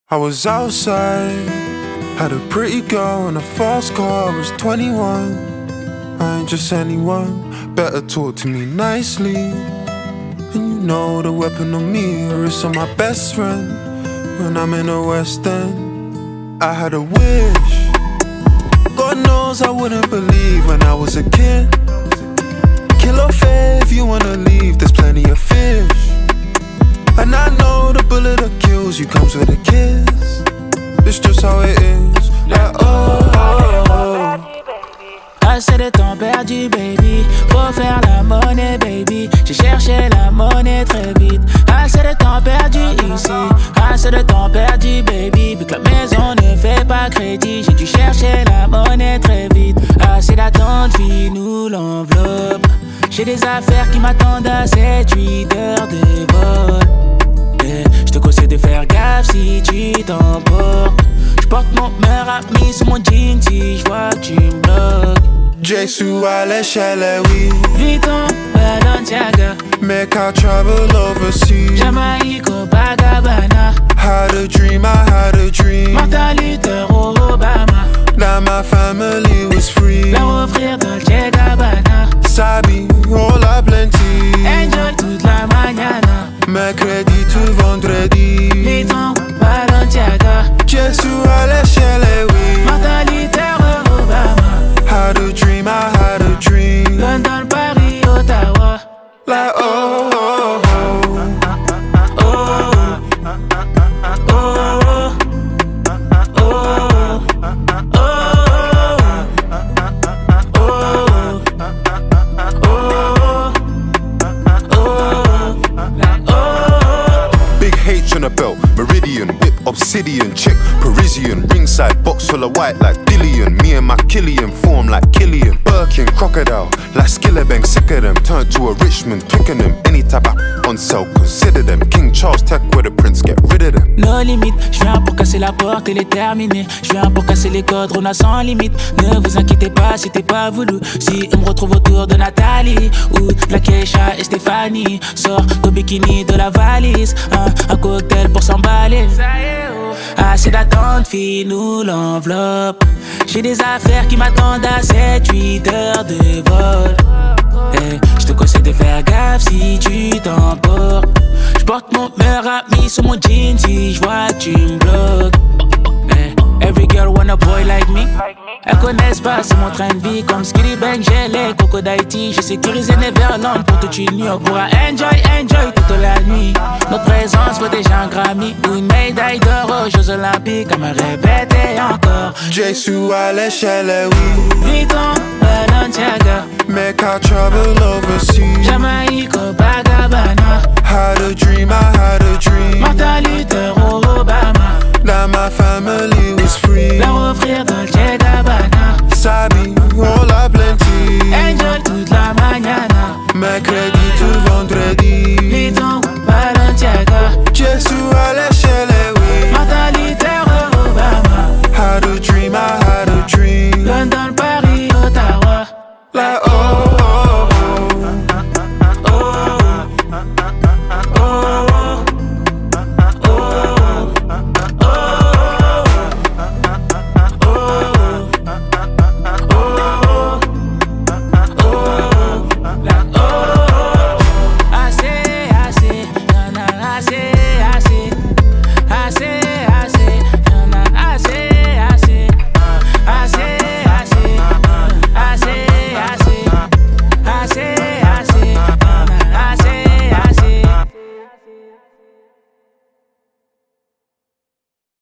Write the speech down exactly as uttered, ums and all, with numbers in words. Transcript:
I was outside, had a pretty girl in a fast car. I was twenty-one, I ain't just anyone. Better talk to me nicely. And you know the weapon on me, or it's on my best friend. When I'm in the West End, I had a wish. God knows I wouldn't believe when I was a kid. Kill or fair if you wanna leave, there's plenty of fish. And I know the bullet that kills you comes with a kiss. It's just how it is. Like oh, oh, oh. Assez de temps perdu, baby. Faut faire la monnaie, baby. J'ai cherché la monnaie très vite. Assez de temps perdu ici. Assez de temps perdu, baby. Vu que la maison ne fait pas crédit, j'ai dû chercher la monnaie très vite. Assez d'attente, file-nous l'enveloppe. J'ai des affaires qui m'attendent à sept huit heures de vol. Yeah. J'te conseille de faire gaffe si tu t'emportes. J'porte mon meilleur ami sur mon jean si j'vois que tu me bloques. Jesu à l'échelle, oui. Vuitton, Balenciaga. Make I travel overseas. Jamaïque, Copacabana. Had a dream, I had a dream. Martin Luther, Obama. Now my family was free. Leur offrir Dolce Gabbana. Sabi, all a plenty. Enjoy toute la mañana. Mercredi to vendredi. Vuitton, Balenciaga. Jesu à l'échelle, oui. Martin Luther, Obama. Had a dream, I had a dream. London, Paris, Ottawa. Like oh, oh, oh. Belt, Meridian, whip, obsidian, chick, Parisian, ringside, box full of white like Dillian. Me and my Killian form like Killian. Birkin, crocodile, like Skillebank, sick of them. Turn to a Richmond, Twickenham. Any type of on sale, consider them. King Charles, tech with the prince, get rid of them. No limite, j'viens pour casser la porte et les terminer. J'viens pour casser les codes, on a sans limite. Ne vous inquiétez pas si t'es pas voulu. Si on me retrouve autour de Nathalie ou de la Keisha et Stéphanie. Sors ton bikini de la valise, un, un cocktail pour s'emballer. Assez d'attente, file-nous l'enveloppe. J'ai des affaires qui m'attendent à sept huit heures de vol. Hey, j'te conseille de faire gaffe si tu t'emportes. J'porte mon meilleur ami sur mon jean si j'vois que tu me bloques. Hey, every girl want a boy like me. Elles connaissent pas, c'est mon train de vie. Comme Skilly Bang, j'ai les Coco d'Haïti. J'ai sécurisé Neverland pour toute une nuit. On pourra enjoy, enjoy toute la nuit. Notre présence vaut déjà un Grammy ou une médaille d'or aux Jeux Olympiques. À me répéter encore. Jesu à l'échelle, oui. Vuitton, Balenciaga. Make I travel overseas. Jamaïque, Copacabana. Had a dream, I had a dream. Martin Luther, Obama.